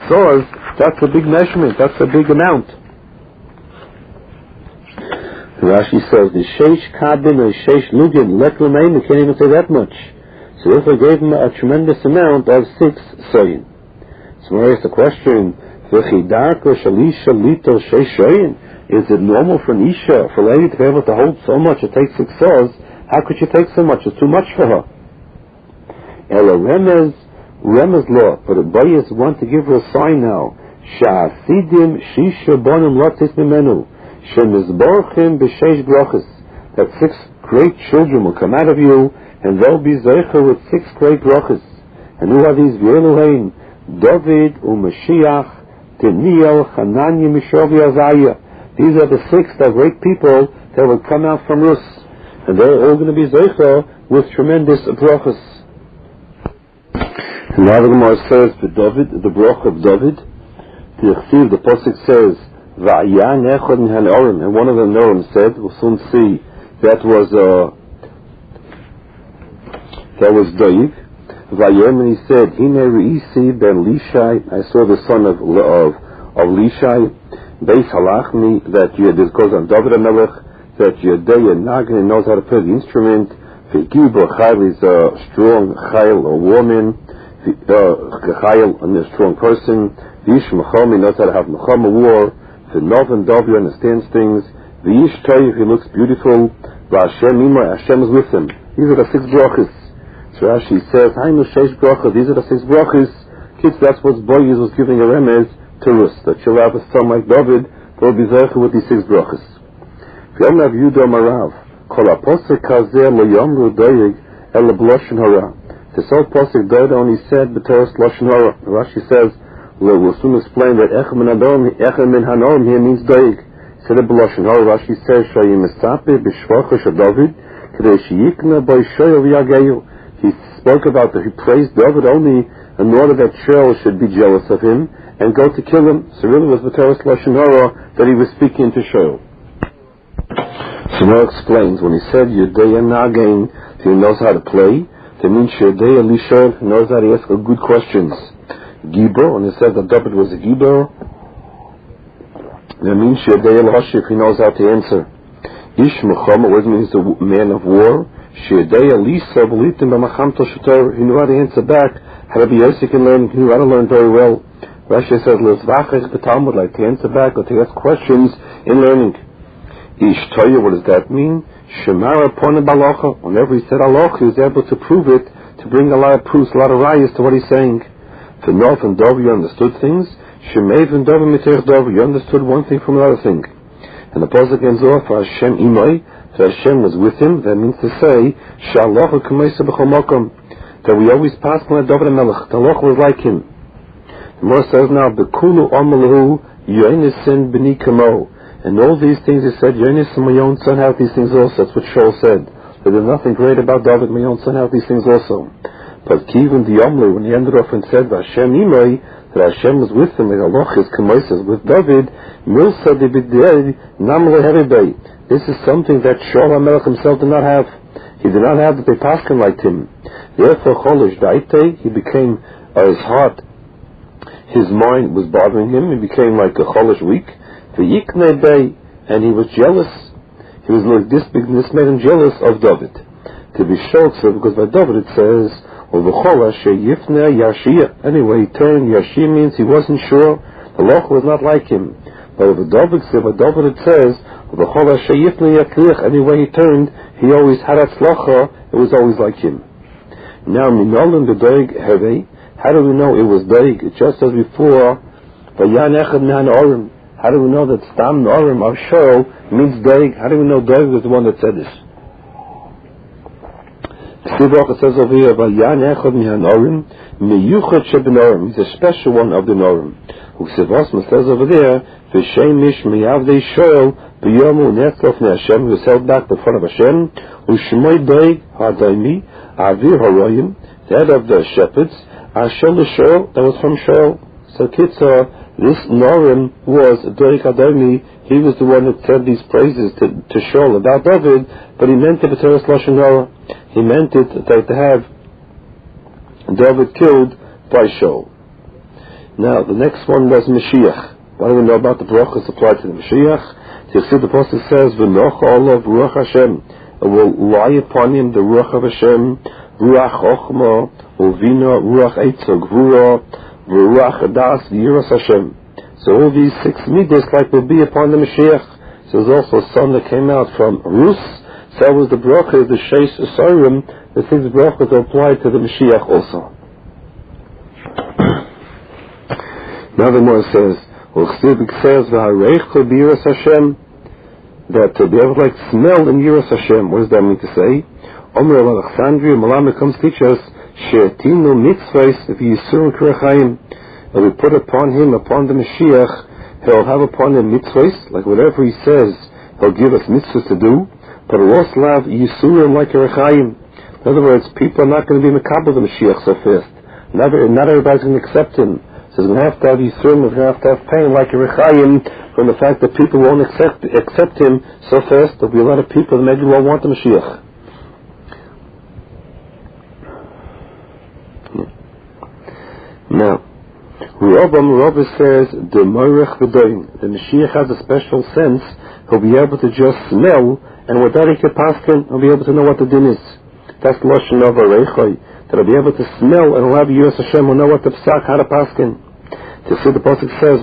saws, that's a big measurement, that's a big amount. Rashi says, the sheish kabin or sheish lugin, let remain, we can't even say that much. So if we gave him a tremendous amount of 6 soyin. So where's the question, is it normal for an Isha, for a lady to be able to hold so much, it takes 6 saws? How could she take so much? It's too much for her. Ela remez law, but the boys want to give her a sign now. Sha'asidim shisha bonim latis mimenu, shemizborchim b'sheish brachas, that 6 great children will come out of you, and they'll be zeicher with 6 great brachas. And who are these? V'eluhein, David, Umashiach, Daniel, Hananiah, Mishael, Azariah. These are the 6 that great people that will come out from Rus, and they're all going to be zeicher with tremendous brachas. And now the Gemara says, the brach of David, the Pasuk says, Va'yan echad min ha'orim, and one of the Norim said, we'll soon see, that was David. Vayem, and he said, Hine re'isi ben Lishai, I saw the son of Lishai, Beis halachni, that this goes on David HaMelech, that Yedei Nagin knows how to play the instrument, V'gibor Chayil is a strong Chayil, a woman, Chayil, a strong person, V'ish Mechami knows how to have Mechama war, V'noven Davi understands things, V'ish Toiv, he looks beautiful, V'Hashem Ima, Hashem is with him. These are the 6 brachas. So Rashi says, Hainu Sheish Bracha, these are the 6 brachas. Kids, that's what Boaz was giving a remez to Rus, that she'll have a son like David, that will be zeicher with these 6 brachas. V'yom Rav Yudah Marav, Kol HaPosek Hazeh Lo Yomru Doyeg El B'Loshen Hara. This whole Posek Doyeg only said B'Toras Loshen Hara. Rashi says, we'll soon explain that Echem Min Hanorim here means Doyeg. He said it B'Loshen Hara. Rashi says, Shayim Esape B'Shvacha Shel David, K'dei Sheyikna B'Y Shoyel V'Yageyu. He spoke about that he praised David only in order that Shaul should be jealous of him and go to kill him. So really it was the Torah Lashon Hara that he was speaking to Shaul. So now explains, when he said Yedei Nagin, he knows how to play, that means Yedei Elisha knows how to ask good questions. Gibor, when he said that David was a Gibor, that means Yedei El-Hashif, he knows how to answer. Ish Mechama, what means the man of war. Shedei Elisa believed him by Machamto Shator. He knew how to answer back, how to be Yosef and learn. He knew how to learn very well. Rashi says, "L'zvachach b'Talmud," like to answer back or to ask questions in learning. Ish Toya, what does that mean? Shemara Pona Balacha. Whenever he said Aloch, he was able to prove it, to bring a lot of proofs, a lot of rayas to what he's saying. For North and Dov, you understood things. Shemev and Dov and Mitech Dov, you understood one thing from another thing. And the Pasuk ends off, Hashem Imoi. So Hashem was with him. That means to say, Sha'aloch k'meisa b'chol makom, that we always pass on David HaMelech. The Aloch was like him. The Gemara says now, B'kulu amalahu yoinisin b'ni kamo. And all these things he said, Yoinisin, my own son, have these things also. That's what Shaul said. That there's nothing great about David, my own son, have these things also. But Kivin the Omlu, when he ended off and said, Hashem imoi, that Hashem was with him, and Aloch is k'meisa with David, milsa de b'dei namle heribei. This is something that Shaul HaMelech himself did not have. He did not have the Bepaskin like him. Therefore, Cholish Daite, he became, his heart, his mind was bothering him. He became like a Cholish weak. The Yikne Bey, and he was jealous. He was like this made him jealous of David. To be short, so because by David it says, anyway, he turned. Yashia means he wasn't sure. The Loch was not like him. But with David it says, anyway he turned, he always had that slacha, it was always like him. Now, how do we know it was Daig? Just as before, how do we know that Stam Norim of Shaul means Daig? How do we know Daig was the one that said this? It says over here, he's a special one of the Norim. It says over there, V'shemish miyavdei Shaul b'yomu netzlof ne'Hashem, he was held back before of Hashem, u'shmoi Daig ha'daimi, avir ha'royim, the head of the shepherds, Ashel Shaul, that was from Shaul. So Kitzah, this Norim was Daig ha'daimi, he was the one that said these praises to Shaul about David, but he meant it b'teres lashon hara. He meant it to have David killed by Shaul. Now, the next one was Mashiach. What do we know about the brachas applied to the Mashiach? You see, the Apostle says, "V'noch olav ruach Hashem." It will lie upon him the ruach of Hashem, ruach chochma, uvina, ruach eitzah, gvura, v'ruach adas, v'yiras Hashem. So all these 6 midas like will be upon the Mashiach. So there's also a son that came out from Rus. So that was the bracha, the Sheish Asarim. The 6 brachas are applied to the Mashiach also. Now the Gemara says, "Uchsibik says v'hareichel b'yiras Hashem," that to be able to smell in Yiras Hashem. What does that mean to say? Omer al Alexandria Malama comes to teach us she'etinu mitzvahs v'yisurim k'rechayim. And we put upon him, upon the Mashiach, he'll have upon him mitzvahs, like whatever he says, he'll give us mitzvahs to do. But we'll also have yisurim like k'rechayim. In other words, people are not going to be mekabel the Mashiach so fast. Not everybody's going to accept him. So he's going to have yisurim, he's going to have pain like k'rechayim, from the fact that people won't accept him so fast. There'll be a lot of people that maybe won't want the Mashiach. Now, Rabbi says, the Moirech V'doin, the Mashiach has a special sense. He'll be able to just smell, and with that he can paskin, he'll be able to know what the din is. That's Lashon of Areichai, that he'll be able to smell, and he'll have Yiras Hashem, he'll know what the psak, how to paskin. To see the Pasuk says,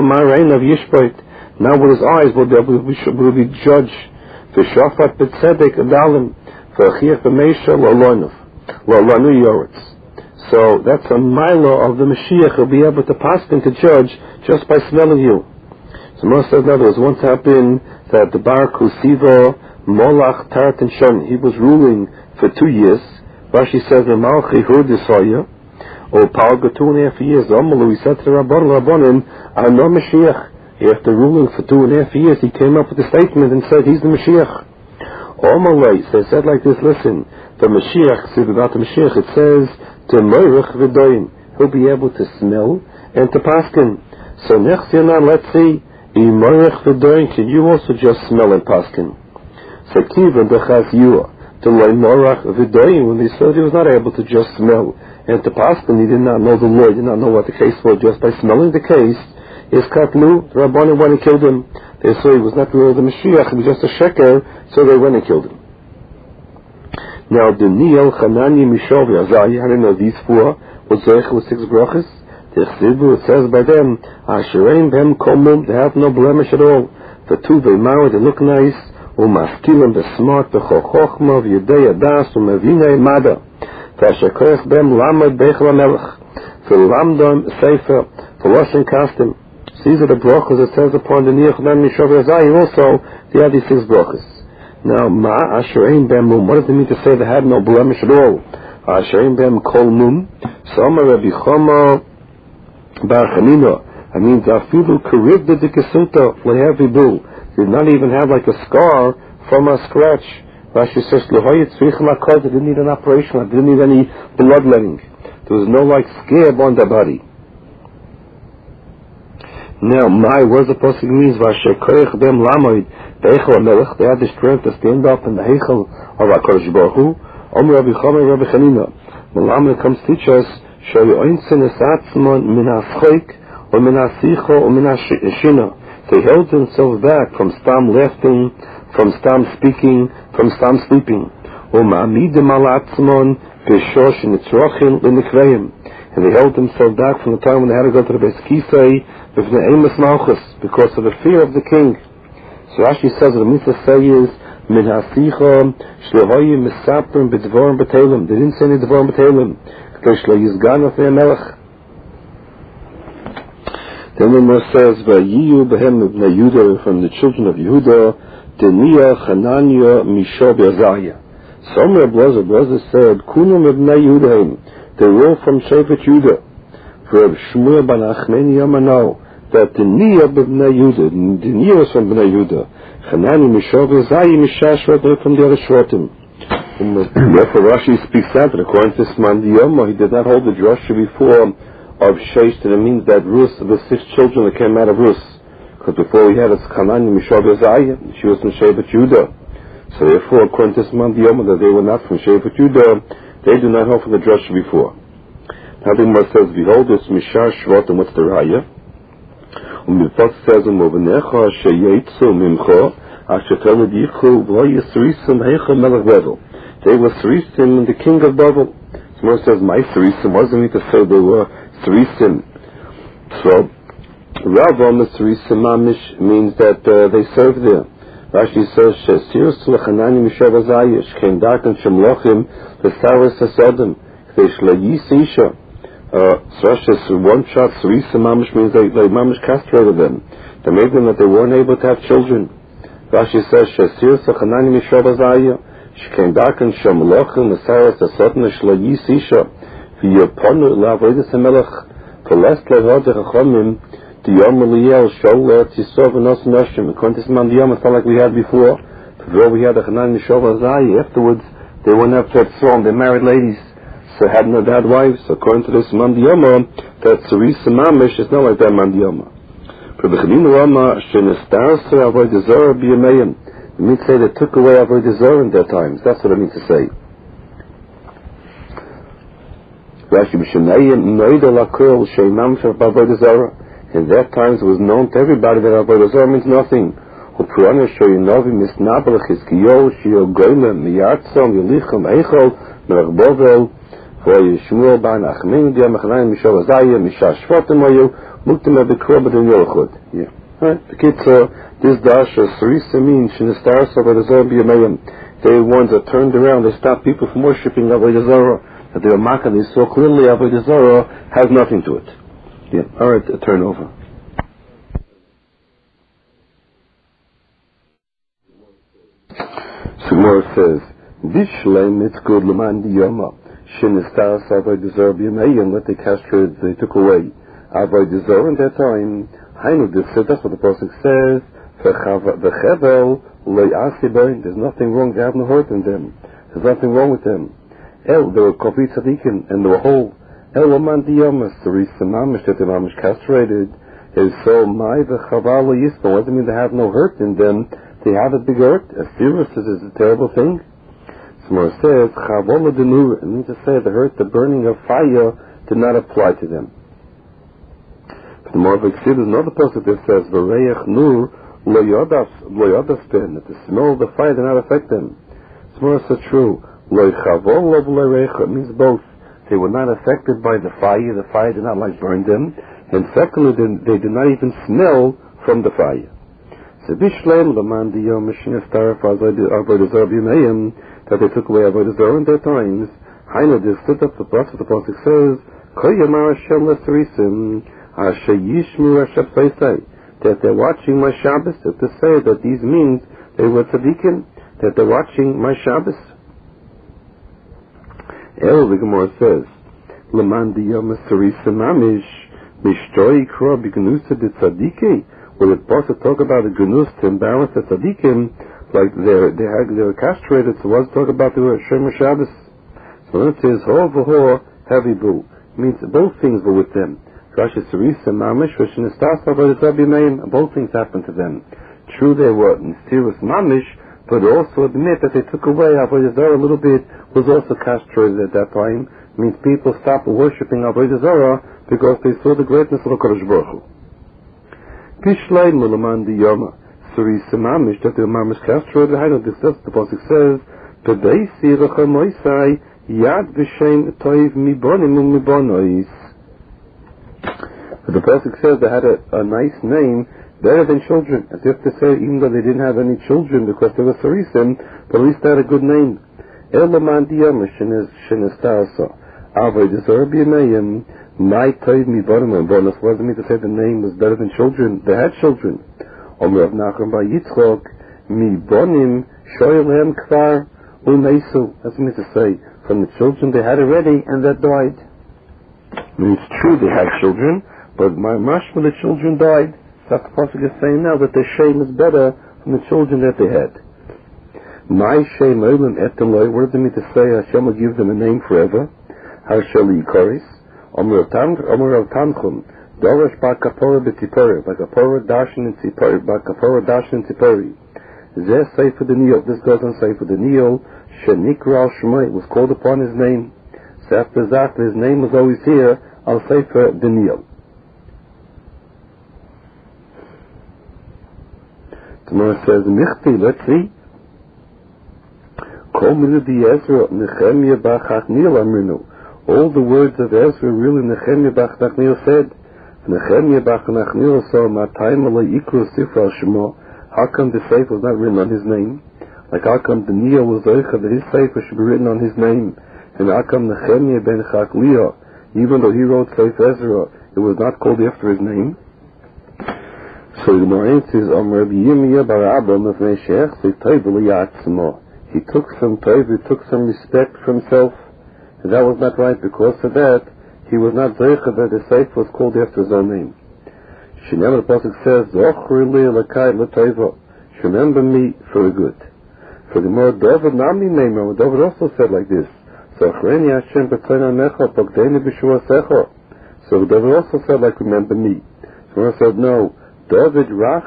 now with his eyes will be judged. V'shafat b'tzedek adalim, v'achiach b'meisha l'olanu yoretz. So that's a mila of the Mashiach. He'll be able to paskin, to judge, just by smelling you. So Moshe says, now there was once happened that the Bar Kusiva Molach Tarat and Shon, he was ruling for 2 years. Rashi says, Malchi Hurdisaya, or Paul got 2.5 years. Amalu, he said to the Rabbanim, I'm no Mashiach. After ruling for 2.5 years, he came up with a statement and said, he's the Mashiach. Amalei, so it said like this, listen, the Mashiach, see about the Mashiach, it says, to Moirech V'doin, he'll be able to smell and to paskin. So next year now, let's see, in Moirech V'doin, can you also just smell and paskin? So Kivan Dechaz Yua, to Loi Moirech V'doin, when they said he was not able to just smell and to paskin, he did not know the law, he did not know what the case was, just by smelling the case, is Katlu, the Rabbanim went and killed him. They saw he was not really the Mashiach, he was just a sheker, so they went and killed him. Now, Daniel, Hanani, Mishav, Yazai, how do you know these 4? Was Zeich with 6 brachas? The Chsibu, it says by them, Asherein Bem Komum, they have no blemish at all. The 2, they marry, they look nice, Umaskilim, they're smart, Bechochma, V'yedei Adas, Umevine Mada, Tashakoyach Bem Lamad Bechel HaMelech, for Lamdom Sefer, for washing custom. These are the brachas it says upon the Daniel, Hanani, Mishav, Yazai, also, they have these 6 brachas. Now, Ma Asherein Bem Mum, what does it mean to say they had no blemish at all? Asherein Bem Kol Mum, Soma Rabbi Chama Bar Chanina. I mean, Zafilu Karib the Dikesuta, Lehevi Bul. Did not even have like a scar from a scratch. Rashi says, Lehoyet Tzrich Lakod, didn't need an operation, didn't need any bloodletting. There was no like scab on the body. Now, what does the pasuk means? Vashekoyach Bem Lamoid. They had the strength to stand up in the Heichel of HaKadosh Baruch Hu. Rabbi Chama Rabbi Chanina. Malamah comes to teach us, Shoyoinsin esatzmon min ha'schok, or min ha'sicho, or min ha'shina. They held themselves back from stam laughing, from stam speaking, from stam sleeping. Ma'amidim alatzmon, peshosh nitzrochin l'nikveim. And they held themselves back from the time when they had to go to the Beis Kisei, because of the fear of the king. So Rashi says what the mitzvah say is min hasicha shlehoyi misaprim b'dvorim b'telim. They didn't say any dvorim b'telim because shlo yizgan of their melech. Then the Gemara says vayiyu behem ibnei Yehuda, from the children of Yehuda, Daniel, Hananiah, Mishav, Yazaya. Some Rebbe said kunum ibnei Yehuda, they were all from Shevet Yehuda. For Shmuel ben Achmeni Yamanau, that the Nia b'bnei Yehuda, the Nia was from Bnei Yehuda, Hanani Mishav Yazai Mishash from the other Shvatim. Therefore Rashi speaks out that according to Sman Diyoma, he did not hold the drasha before of Sheish, and it means that Rus, the 6 children that came out of Rus, because before he had it Hanani Mishav Yazai, she was from Shevet Yehuda. So therefore, according to Sman Diyoma, that they were not from Shevet Yehuda, they do not hold for the drasha before. Now the Gemara says, behold, it's Mishar Shvat, and what's the Raya? Umifat says, Umovenecha Sheyetzu Mimcho, Ashetel Yichu, V'lo Yisrisim Heicha Melech Bevel. They were Srisim, the king of Babel. The Gemara says, my Srisim, what does it mean to say they were Srisim? So, Rav Omer Srisim Mamish means that they served there. Rashi says, Shesir Sulchanani Mishav Azayah, Shkem Darkan Shemlochim, Vesaris Hasodim, Veshlayis Isha. So Rashi says, one shot, Srisim Mamish means they Mamish castrated them. They made them that they weren't able to have children. Rashi says, Shesir Sulchanani Mishav Azayah, Shkem Darkan Shemlochim, Vesaris Hasodim, Veshlayis Isha. V'yoponu La'avodas HaMelech, V'les Le'vodech HaChomim, the Yom Eliel Shol Tisov and Nos Noshim. According to Simon Yom, it's not like we had before. Before we had a Hanan Mishov Azai. Afterwards, they went up to Tzom. They married ladies, so had wives. According to this Simon Yom, that Tzuris Mamish is not like that Simon Yom. For the Chanin Rama Shenestar Se Avodah Zarah B'Yameim. It means to say they took away Avodah Zarah in their times. That's what it means to say. Rashi B'Shemayim Noida Lakol Sheimam Shav Avodah Zarah. In that times it was known to everybody that Avodah Zarah means nothing. U'Purana Shoyinovi Misnabel Chizkiyo Shio Goyme Miyatzom Yelichem Eichel Melech Bovel V'Yishmuel Ban Achmin Diya Mechanayim Mishav Azayah Mishav Shvatim Ayu Muktim Abikro B'Din Yochud. Yeah. Right. The kids this Dasha Sarisa means Shinestar Avodah Zarah B'Yameim. They were ones that turned around. They stopped people from worshiping Avodah Zarah. That they were making. They saw clearly Avodah Zarah has nothing to it. Yeah, alright, turn over. So Gemara says, Vishlem Mitzgud Laman Diyoma, Shinistar Avodah Zarah B'Yameim, what they castrated, they took away Avodah Zarah in that time. Hainu Difsir, that's what the Pasuk says, V'chevel Lo Yasibain, there's nothing wrong, they have no hurt in them. There's nothing wrong with them. They were complete tzaddikim, and they were whole. Elaman Diyamas, the Risa Mamish, that the Mamish castrated, is so my the Chaval Yispa. What does it mean they have no hurt in them? They have a big hurt. A serious is a terrible thing. Smor says, Chaval Denur, it means to say the hurt, the burning of fire, did not apply to them. But the more of there's another passage that says, V'reich Nur, Lo Yodas Ben, that the smell of the fire did not affect them. Smor says true. Lo Chaval Lo V'reich, it means both. They were not affected by the fire did not like burn them, and secondly, they did not even smell from the fire. So Bishlem Laman Diyom Shinestar Avodah Zarah B'Yameim, that they took away Avodah Zarah in their times. Hainu they stood up the Pasuk says, Ko Yamar Hashem L'Sarisim Asher Yishmu Hashem Seisei, that they're watching my Shabbos, that to say that these means they were tzaddikim, that they're watching my Shabbos. The Gemara says, Laman Diyom Sarisa Mamish Mishtoi Kra B'Gnusa de Tzadiki. Will it possibly talk about the Gnus to embarrass the Tzadikim, like they were castrated, so let's talk about the Shomer Shabbos. So when it says Ho V'Ho Heavy Boo, it means both things were with them. Rashi Sarisa Mamish V'Shinestas Avodah Zarah B'Yameim, both things happened to them. True, they were mysterious Mamish, but also admit that they took away Avodah Zarah a little bit, was also castrated at that time. It means people stopped worshipping Avodah Zarah because they saw the greatness of HaKadosh Baruch Hu. Pishlei Mulaman Diyoma, Sarisa Mamish, that the Mamish castrated, I know this, the Pasuk says, Pedeisi Rechamoisai, Yad V'Shem Toiv Mibonim U'Mibonois. The Pasuk says they had a nice name, better than children, as if to say, even though they didn't have any children because they were Sarisim, but at least they had a good name. Elaman Diyama Shinestarsa Avodah Zarah B'Yameim, my Toiv Mibonim U'Mibonos. What does it mean to say the name was better than children? They had children. Omer Rav Nachman bar Yitzchok, Mibonim Shoyelhem Kvar U'Neisu. That's what it means to say, from the children they had already and that died. I mean, it's true they had children, but my mashma, the children died. That's the Pasuk is saying now that their shame is better from the children that they had. My shame olim eteloi. What does it mean to say Hashem will give them a name forever? Harsheli Yikoris. Omer Rav Tanchum. Dorosh Bakapora B'Tipori. Bakapora Dashin and Tzipori. Bakapora Dashin and Tzipori. Zeh Sefer Daniel. This goes on Sefer Daniel. Shenikra al Shemai. It was called upon his name. after Zach, his name was always here, Al Sefer Daniel. The Gemara says, Michti, let's see. Kol miludi Ezra, Nehemiah bach Hachniel amrinu. All the words of Ezra really Nehemiah bach Hachniel said. Nehemiah bach Hachniel saw Matayim alay ikru sifra shemo. How come the sefer was not written on his name? Like how come Daniel was zeicha that his sefer should be written on his name? And how come Nehemiah ben Chakliah, even though he wrote Sefer Ezra, it was not called after his name? So the Gemara answers, Rabbi Yirmiyah bar Abba mefnei she'echzei tov liyatzmo. He took some tov, he took some respect for himself, and that was not right. Because of that, he was not zeicha that the sefer was called after his own name. Shneimar the pasuk says, Zochri li l'kai l'tova. Remember me for a good. For the more David Nami Neimer, David also said like this. So David also said like, remember me. So I said, no, David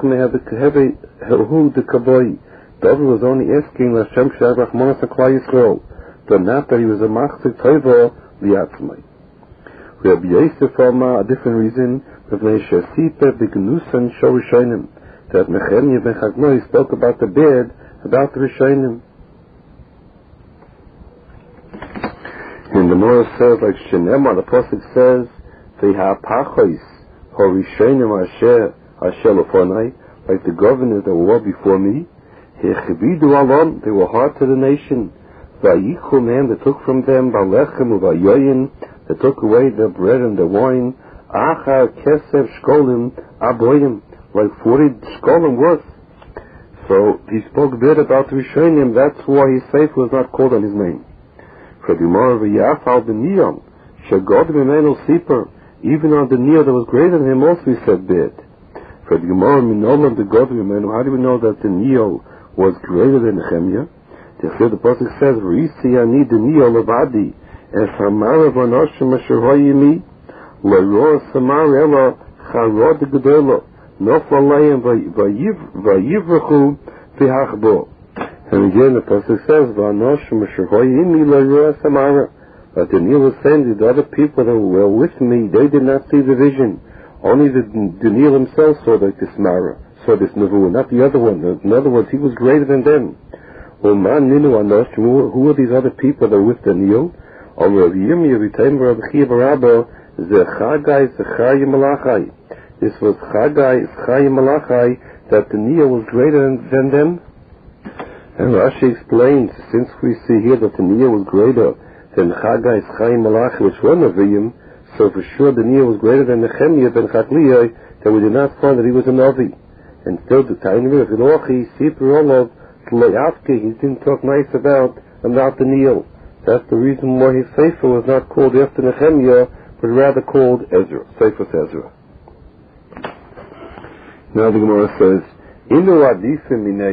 David was only asking Hashem Shah Rachmanas HaKlal Yisrael, but not that he was a machzik tova liatzmai. We have Yosef Alma, a different reason, that Nehemiah ben Chakliah spoke about the bad, about the Rishonim. And the Gemara says, like Shenemar, the Pasuk says, V'ha'apachos ha'rishonim asher lefonai, like the governors that were before me, Hechividu alon, they were hard to the nation. V'yichu mehem, they took from them, Ba'lechem u'va'yoyin, they took away their bread and their wine, Achar kesev shkolim aboyim, like 40 shkolim worth. So he spoke bad about the Rishonim, that's why his sefer was not called on his name. For the Gemara v'yafal b'niyam, shagod b'menu siper, even on the Niyah that was greater than him also he said bad. For the Gemara minolam the god b'menu, how do we know that the Niyah was greater than Nehemiah? The Pasuk says, Risi ani the Niyah levadi, and Samara v'anoshim asher hoyimi, le'roa samar ela charod gedelo, nofla leim v'yivrachu v'hachbo. And again the Pasuk says, v'anoshim asher hoyimi le'roa samara. But Daniel was saying that the other people that were with me, they did not see the vision. Only Daniel himself saw like this Mara, saw this Nevuah, not the other one. In other words, he was greater than them. Who are these other people that were with Daniel? This was Chagai, Zechariah Malachai, that Daniel was greater than them. And Rashi explains, since we see here that Daniel was greater than Chagai, Zechariah Malachai, which were Nevi'im, so for sure Daniel was greater than Nehemiah ben Chakliah, that we did not find that he was a Navi. And still the Tainur of Elochi, Sipur Olav, Tlayavki, he didn't talk nice about Daniel. That's the reason why his sefer was not called after Nehemiah, but rather called Ezra, Sefer Ezra. Now the Gemara says, Inu adifim